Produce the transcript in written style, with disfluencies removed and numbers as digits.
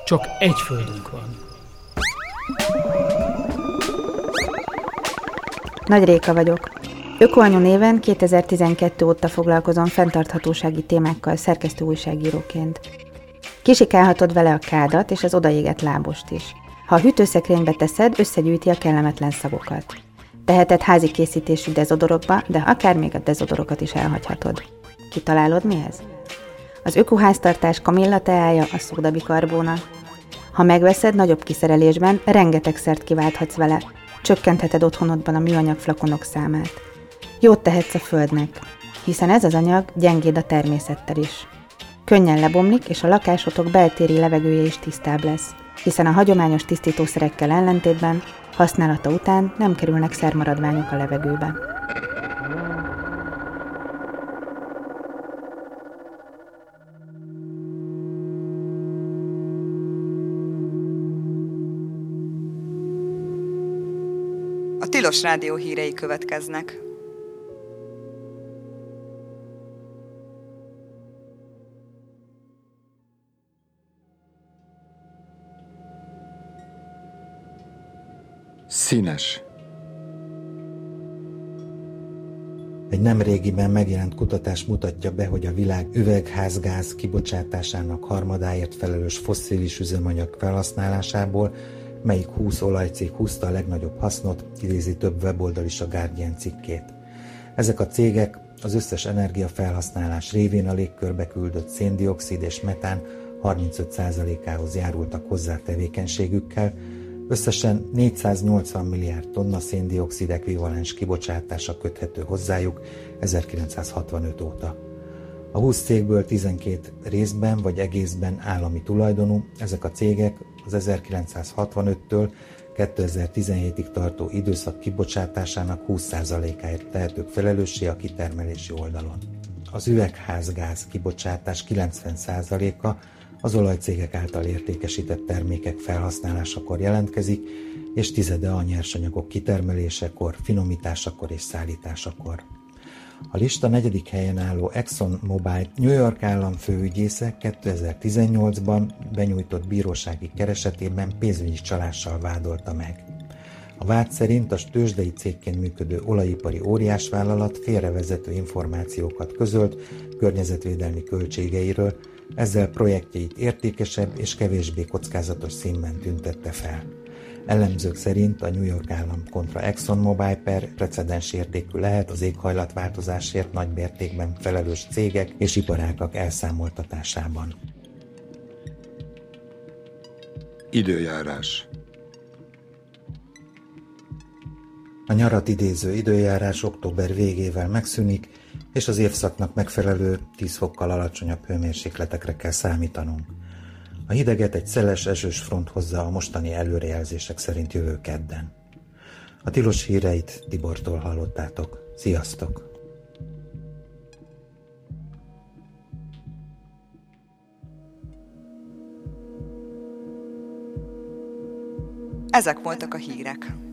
Csak egy földünk van. Nagy Réka vagyok. Ökoanyu néven 2012 óta foglalkozom fenntarthatósági témákkal szerkesztő újságíróként. Kisikálhatod vele a kádat és az odaégett lábost is. Ha a hűtőszekrénybe teszed, összegyűjti a kellemetlen szagokat. Teheted házi készítésű dezodorokba, de akár még a dezodorokat is elhagyhatod. Kitalálod, mi ez? Az ökoháztartás kamilla teája, a szódabikarbóna. Ha megveszed nagyobb kiszerelésben, rengeteg szert kiválthatsz vele. Csökkentheted otthonodban a műanyag flakonok számát. Jót tehetsz a földnek, hiszen ez az anyag gyengéd a természettel is. Könnyen lebomlik, és a lakásotok beltéri levegője is tisztább lesz, hiszen a hagyományos tisztítószerekkel ellentétben használata után nem kerülnek szermaradványok a levegőbe. A Tilos Rádió hírei következnek. Színes. Egy nemrégiben megjelent kutatás mutatja be, hogy a világ üvegházgáz kibocsátásának harmadáért felelős fosszilis üzemanyag felhasználásából melyik 20 olajcég húzta a legnagyobb hasznot, idézi több weboldal is a Guardian cikkét. Ezek a cégek az összes energiafelhasználás révén a légkörbe küldött széndioxid és metán 35%-ához járultak hozzá tevékenységükkel, összesen 480 milliárd tonna széndioxid ekvivalens kibocsátása köthető hozzájuk 1965 óta. A 20 cégből 12 részben vagy egészben állami tulajdonú, ezek a cégek az 1965-től 2017-ig tartó időszak kibocsátásának 20%-áért tehetők felelőssé a kitermelési oldalon. Az üvegházgáz kibocsátás 90%-a az olajcégek által értékesített termékek felhasználásakor jelentkezik, és tizede a nyersanyagok kitermelésekor, finomításakor és szállításakor. A lista 4. helyen álló ExxonMobil New York állam főügyésze 2018-ban benyújtott bírósági keresetében pénzügyi csalással vádolta meg. A vád szerint a tőzsdei cégként működő olajipari óriásvállalat félrevezető információkat közölt környezetvédelmi költségeiről, ezzel projektjeit értékesebb és kevésbé kockázatos színben tüntette fel. Elemzők szerint a New York állam kontra ExxonMobil per precedens értékű lehet az éghajlatváltozásért nagy mértékben felelős cégek és iparágak elszámoltatásában. Időjárás. A nyarat idéző időjárás október végével megszűnik, és az évszaknak megfelelő 10 fokkal alacsonyabb hőmérsékletekre kell számítanunk. A hideget egy szeles esős front hozza a mostani előrejelzések szerint jövő kedden. A Tilos híreit Tibortól hallottátok. Sziasztok! Ezek voltak a hírek.